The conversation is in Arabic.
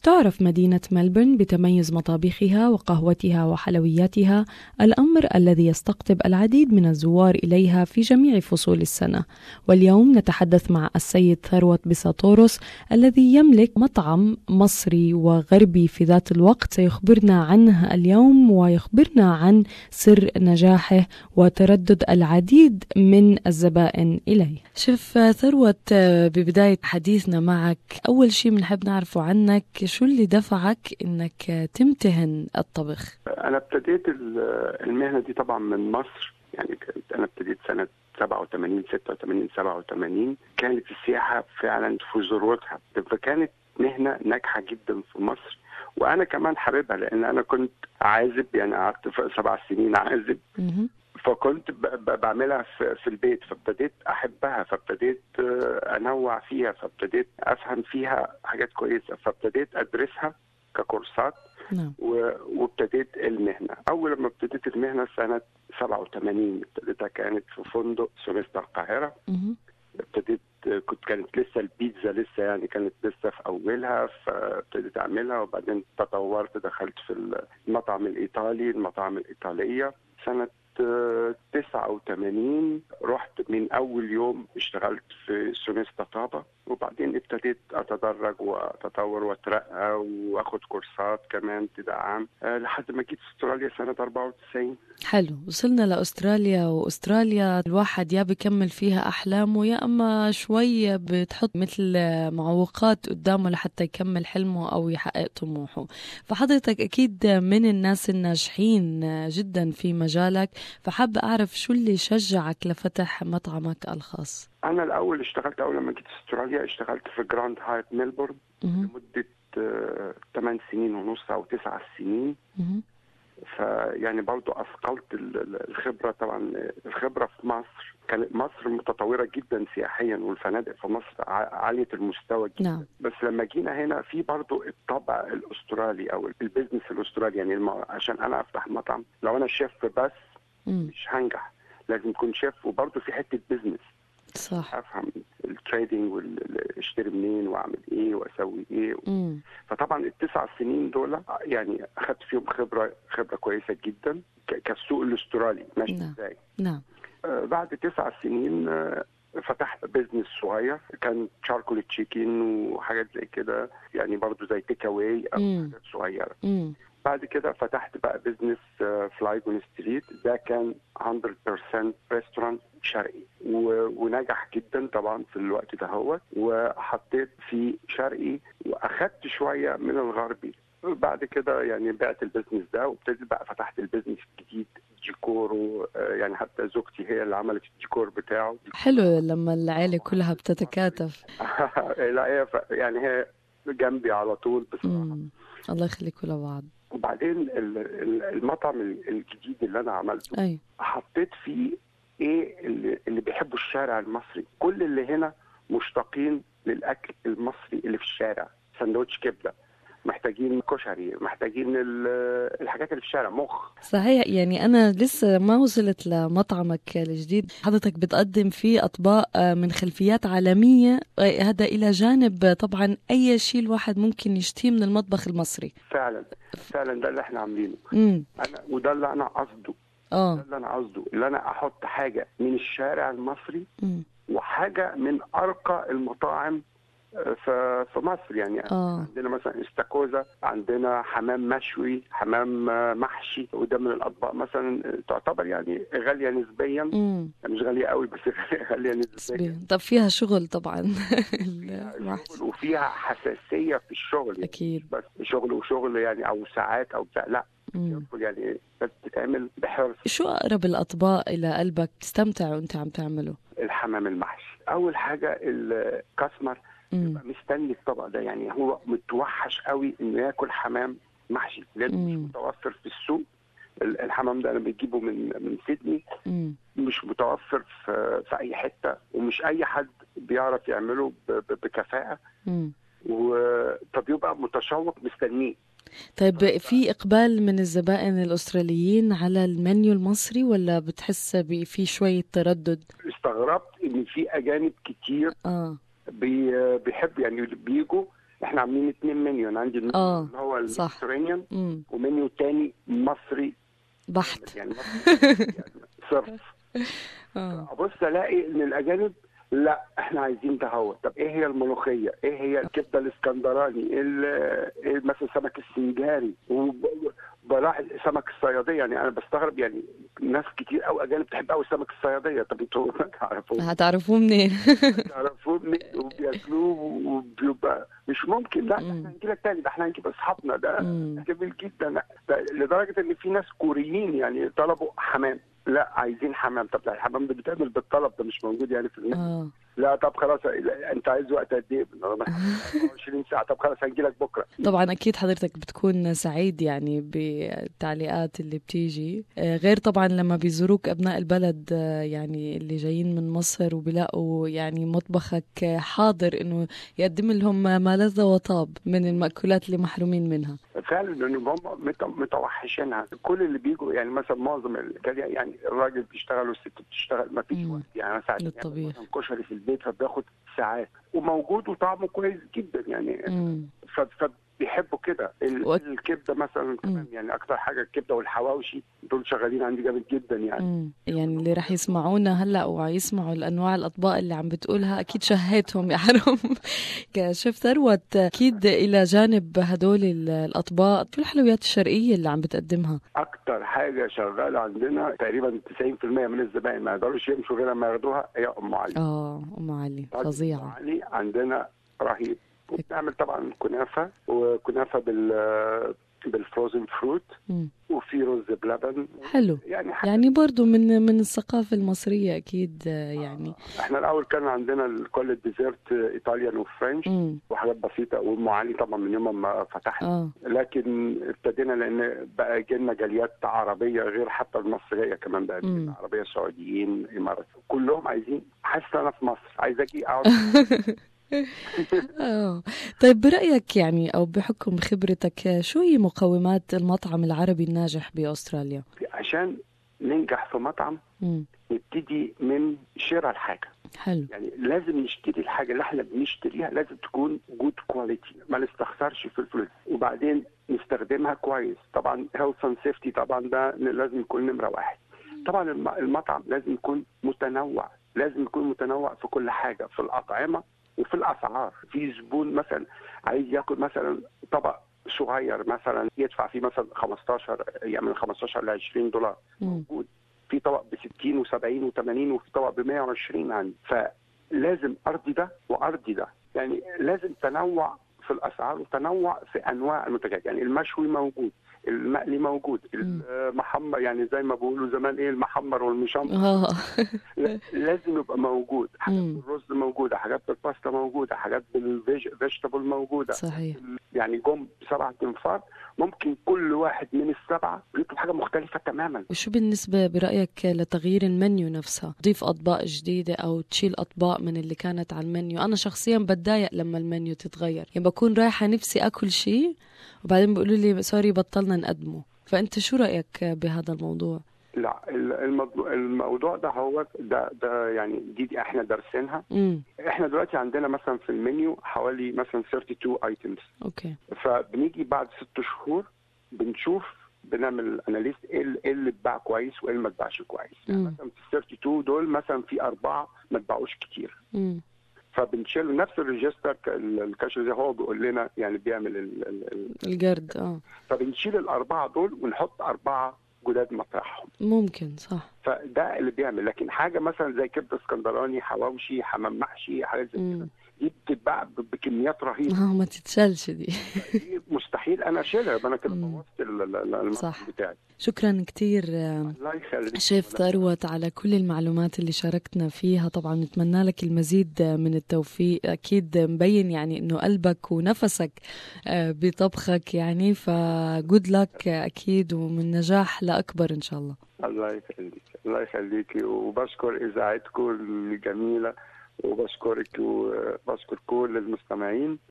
تعرف مدينة ملبورن بتميز مطابخها وقهوتها وحلوياتها، الأمر الذي يستقطب العديد من الزوار إليها في جميع فصول السنة. واليوم نتحدث مع السيد ثروت بيساتوروس الذي يملك مطعم مصري وغربي في ذات الوقت، سيخبرنا عنه اليوم ويخبرنا عن سر نجاحه وتردد العديد من الزبائن إليه. شيف ثروت، ببداية حديثنا معك أول شيء بنحب نعرفه عنك، شو اللي دفعك إنك تمتهن الطبخ؟ أنا ابتديت المهنة دي طبعا من مصر، يعني أنا ابتديت سنة 87 86 87. كانت السياحة فعلا في ذروتها، فكانت مهنة ناجحة جدا في مصر، وأنا كمان حاببها لأن أنا كنت عازب، يعني قعدت 7 سنين عازب. فكنت بعملها في البيت، فابتديت أحبها، فابتديت أنوع فيها، فابتديت أفهم فيها حاجات كويسة، فابتديت أدرسها ككورسات. وابتديت المهنة. أول لما ابتديت المهنة سنة 87 ابتديتها، كانت في فندق سونيستا القاهرة. ابتديت كانت لسه البيتزا لسه، يعني كانت لسه في أولها، فابتديت أعملها، وبعدين تطورت، دخلت في المطعم الإيطالي، المطاعم الإيطالية. سنة 89 رحت من أول يوم اشتغلت في سونيستا طابة، وبعدين ابتديت أتدرج وأتطور وأترقى وأخد كورسات كمان تدعم لحد ما جيت استراليا سنة 94. حلو، وصلنا لأستراليا، وأستراليا الواحد يا بيكمل فيها أحلامه يا أما شوي بتحط مثل معوقات قدامه لحتى يكمل حلمه أو يحقق طموحه. فحضرتك أكيد من الناس الناجحين جدا في مجالك، فحاب أعرف شو اللي شجعك لفتح مطعمك الخاص؟ أنا الأول اشتغلت، أول لما جيت استراليا اشتغلت في جراند هايت ميلبورن لمدة 8 سنين ونص أو 9 سنين. فيعني برضو أثقلت الخبرة. طبعا الخبرة في مصر، كانت مصر متطورة جدا سياحيا، والفنادق في مصر عالية المستوى جدا. نعم. بس لما جينا هنا في برضو الطبع الأسترالي أو البيزنس الأسترالي، يعني عشان أنا أفتح مطعم، لو أنا شيف بس مش هنجح، لازم يكون شيف وبرضو في حتة بيزنس. صح. افهم التريدينج واشتري منين واعمل ايه واسوي ايه. فطبعا ال9 سنين دول يعني اخذت فيهم خبره كويسه جدا كالسوق الاسترالي ماشي ازاي. نعم. بعد 9 سنين فتحت بيزنس صغير، كان شاركول تشيكن وحاجات زي كده، يعني برضو زي تيك اواي او حاجات صغيره. بعد كده فتحت بقى بيزنس فلايجون ستريت، ده كان 100% ريستورانت شرقي ونجح جدا طبعا في الوقت ده هو. وحطيت في شرقي واخدت شويه من الغربي. بعد كده يعني بعت البيزنس ده وابتديت بقى فتحت البيزنس الجديد ديكور، يعني حتى زوجتي هي اللي عملت الديكور بتاعه. حلو لما العائله كلها بتتكاتف. لا هي يعني هي جنبي على طول بصراحه. الله يخليكم لبعض. وبعدين المطعم الجديد اللي انا عملته، أي. حطيت فيه ايه اللي بيحبوا الشارع المصري. كل اللي هنا مشتاقين للاكل المصري اللي في الشارع، سندوتش كبده، محتاجين كشري، محتاجين الحاجات اللي في الشارع، مخ. صحيح، يعني أنا لسه ما وصلت لمطعمك الجديد، حضرتك بتقدم فيه أطباق من خلفيات عالمية، هذا إلى جانب طبعا أي شيء الواحد ممكن يشتهيه من المطبخ المصري. فعلا ده اللي احنا عاملينه. أنا وده اللي أنا قصده. ده اللي أنا قصده، اللي أنا أحط حاجة من الشارع المصري وحاجة من أرقى المطاعم في مصر. يعني عندنا مثلا استاكوزا، عندنا حمام مشوي، حمام محشي، وده من الاطباق مثلا تعتبر يعني غاليه نسبيا. مش غاليه قوي بس غاليه نسبيا. طب فيها شغل طبعا. فيها شغل وفيها حساسيه في الشغل، يعني اكيد بس شغل يعني او ساعات او بتاع، لا يعني بس بتتعمل بحرص. شو اقرب الاطباق الى قلبك تستمتع وانت عم تعمله؟ الحمام المحشي اول حاجه. الكاسمر يبقى مستني الطبق ده، يعني هو متوحش قوي انه ياكل حمام محشي، لانه مش متوفر في السوق. الحمام ده انا بجيبه من سيدني، مش متوفر في اي حته، ومش اي حد بيعرف يعمله بكفاءه. فبيبقى متشوق مستنيه. طيب في إقبال من الزبائن الأستراليين على المنيو المصري ولا بتحس في شوية تردد؟ استغربت إن في أجانب كتير بيحب، يعني بيجوا احنا عاملين 2 منيو. انا عندي المنيو اللي هو الميديترينيان، ومنيو تاني مصري بحت يعني مصري يعني صرف. ابص الاقي ان الاجانب لا احنا عايزين دهوت. طب ايه هي الملوخيه؟ ايه هي الكبده الاسكندراني؟ ايه مثلا سمك السنجاري؟ وبراح سمك الصياديه. يعني انا بستغرب، يعني ناس كتير قوي اجانب بتحب قوي سمك الصياديه. طب انتوا هتعرفوه منين؟ هتعرفوه منين؟ وبياكلوه وبيبقى مش ممكن. لا احنا هنجي لك تاني، ده احنا هنجيب اصحابنا، ده جميل جدا. لدرجه ان في ناس كوريين يعني طلبوا حمام. لا عايزين حمام. طب الحمام ده بيتعمل بالطلب، ده مش موجود يعني في المنيو. لا طب خلاص انت عايز وقت قد ايه؟ 24 ساعه. طب خلاص هنجي لك بكره. طبعا اكيد حضرتك بتكون سعيد يعني بالتعليقات اللي بتيجي، غير طبعا لما بيزوروك ابناء البلد يعني اللي جايين من مصر وبيلاقوا يعني مطبخك حاضر انه يقدم لهم ما لذ وطاب من المأكولات اللي محرومين منها. فعلا لانهم هم متوحشينها. كل اللي بيجوا يعني مثلا معظم يعني الراجل بيشتغل والست بتشتغل، ما فيش وقت. يعني انا ساعات يعني كشري في البيت فبياخد ساعات وموجود وطعمه كويس جدا يعني. فبيحبوا كده. الكبده مثلا كمان يعني اكتر حاجه الكبده والحواوشي دول شغالين عندي جامد جدا يعني. يعني اللي راح يسمعونا هلا ويسمعوا الانواع الاطباق اللي عم بتقولها اكيد شهيتهم يا حرام. كشيف ثروت، اكيد الى جانب هدول الاطباق شو الحلويات الشرقيه اللي عم بتقدمها؟ اكتر حاجه شغاله عندنا تقريبا 90% من الزبائن ما يقدروش يمشوا غير لما ياخدوها هي ام علي. ام علي فظيعه. ام علي عندنا رهيب. وبنعمل طبعا كنافه، وكنافه بالفروزن فروت، وفي رز بلبن. حلو يعني برضو من الثقافه المصريه اكيد يعني. احنا الاول كان عندنا كل الديزرت ايطاليان وفرنش وحاجات بسيطه، وام علي طبعا من يوم ما فتحنا. لكن ابتدينا لان بقى جينا جاليات عربيه غير حتى المصريه كمان، بقى عربيه سعوديين امارات كلهم عايزين. حاسس انا في مصر عايز اجي اقعد. طيب برأيك يعني أو بحكم خبرتك شو هي مقومات المطعم العربي الناجح بأستراليا؟ عشان ننجح في مطعم نبتدي من شراء الحاجة. حلو. يعني لازم نشتري الحاجة اللي احنا بنشتريها لازم تكون جود كواليتي، ما نستخسرش في الفلوس، وبعدين نستخدمها كويس. طبعا هيلث اند سيفتي طبعا ده لازم يكون نمرة واحد. طبعا المطعم لازم يكون متنوع، لازم يكون متنوع في كل حاجة، في الأطعمة وفي الاسعار. في زبون مثلا عايز ياكل مثلا طبق صغير مثلا يدفع فيه مثلا 15 يعني من 15 ل 20 دولار موجود. في طبق ب 60 و70 و80 وفي طبق ب 120 عندي. فلازم ارضي ده وارضي ده، يعني لازم تنوع في الاسعار وتنوع في انواع المنتجات. يعني المشوي موجود، المقلي موجود، المحمر يعني زي ما بيقولوا زمان ايه المحمر والمشمر لازم يبقى موجود. حاجات بالرز موجوده، حاجات بالباستا موجوده، حاجات بالفيجيتابل موجوده. صحيح. يعني جم 7 تنفار ممكن كل واحد من السبعه يطلب حاجه مختلفه تماما. وشو بالنسبه برايك لتغيير المنيو نفسها؟ تضيف اطباق جديده او تشيل اطباق من اللي كانت على المنيو؟ انا شخصيا بتضايق لما المنيو تتغير، يعني بكون رايحه نفسي اكل شيء وبعدين بيقولوا لي سوري بطلنا نقدمه. فانت شو رايك بهذا الموضوع؟ لا الموضوع ده هو ده يعني دي احنا دارسينها. احنا دلوقتي عندنا مثلا في المنيو حوالي مثلا 32 ايتمز. اوكي. فبنيجي بعد 6 شهور بنشوف، بنعمل اناليست ايه اللي اتباع كويس وايه اللي ما اتباعش كويس. يعني مثلا في 32 دول مثلا في 4 ما اتباعوش كتير. فبنشيل نفس الريجستر الكاشير زي هو بيقول لنا يعني بيعمل الجرد. فبنشيل ال4 دول ونحط 4 جداد مطرحهم. ممكن صح. فده اللي بيعمل. لكن حاجه مثلا زي كبده اسكندراني، حواوشي، حمام محشي، حاجات زي كده دي بتتباع بكميات رهيبه. ما تتشالش دي. مستحيل انا اشيلها، انا كده بوظت المطعم بتاعي. شكرا كتير شيف ثروت على كل المعلومات اللي شاركتنا فيها. طبعا نتمنى لك المزيد من التوفيق، اكيد مبين يعني انه قلبك ونفسك بطبخك يعني، فجود لك اكيد ومن نجاح لاكبر ان شاء الله. الله يخليك. الله يخليكي، وبشكر اذاعتكم الجميله وبشكرك وبشكر كل المستمعين.